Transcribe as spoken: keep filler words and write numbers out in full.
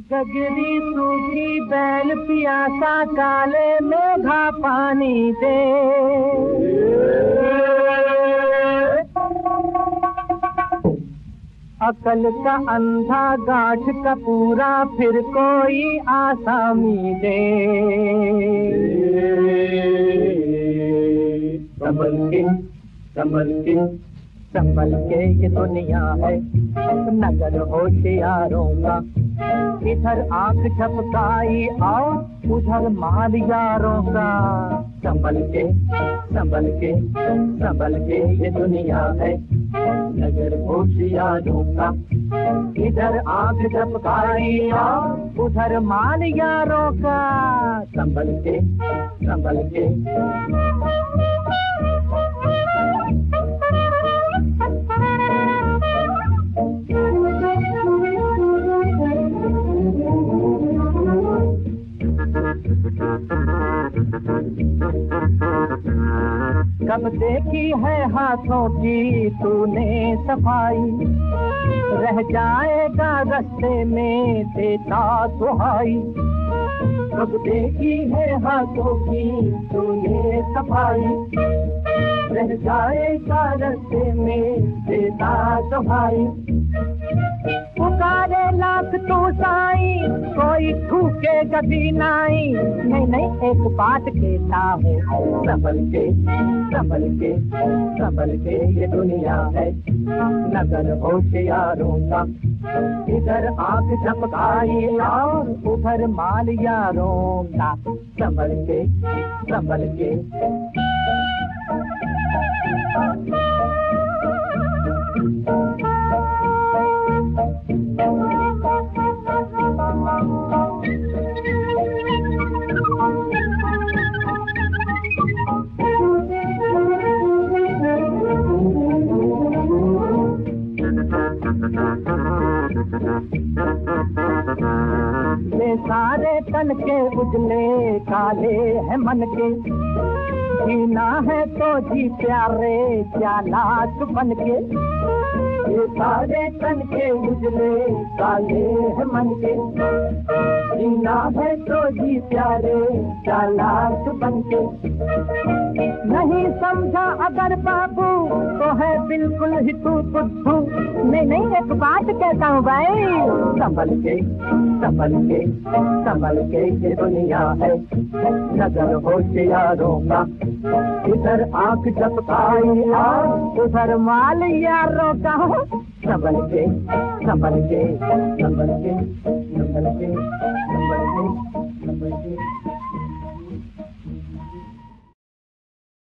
गगरी सूखी बैल पियासा काले मेघा पानी दे। अकल का अंधा गांठ का पूरा फिर कोई आसामी दे। संभल के संभल के संभल के ये दुनिया है नगर होशियारों का। इधर आंख झपकाई और उधर माल यारों का। संभल के संभल के संभल के ये दुनिया है नगर होशियारों का। इधर आंख झपकाई और उधर माल यारों का। संभल के संभल के कब देखी है हाथों की तूने सफाई। रह जाएगा रास्ते में देता दुहाई। कब देखी है हाथों की तूने सफाई। रह जाएगा रास्ते में देता दुहाई। पुकारे लाख तू साई कोई ठूके गदी नाई। नहीं नहीं एक बात कहता हूँ संभल के संभल के संभल के ये दुनिया है नगर होशियारों का। इधर आंख झपकाई और उधर माल यारों का। संभल के संभल के ये सारे तन के उजले काले हैं मन के। जीना है तो जी प्यारे चालाक बन के। ये सारे तन के उजले काले हैं मन के। जीना है तो जी प्यारे चालाक बन के। नहीं समझा अगर बाबू तो है बिल्कुल ही तू बुद्धू। नहीं नहीं एक बात कहता हूँ भाई संभल के संभल के संभल के ये दुनिया है नगर होशियारों का। इधर आंख झपकाई और उधर माल यारों का। संभल के संभल के संभल के संभल के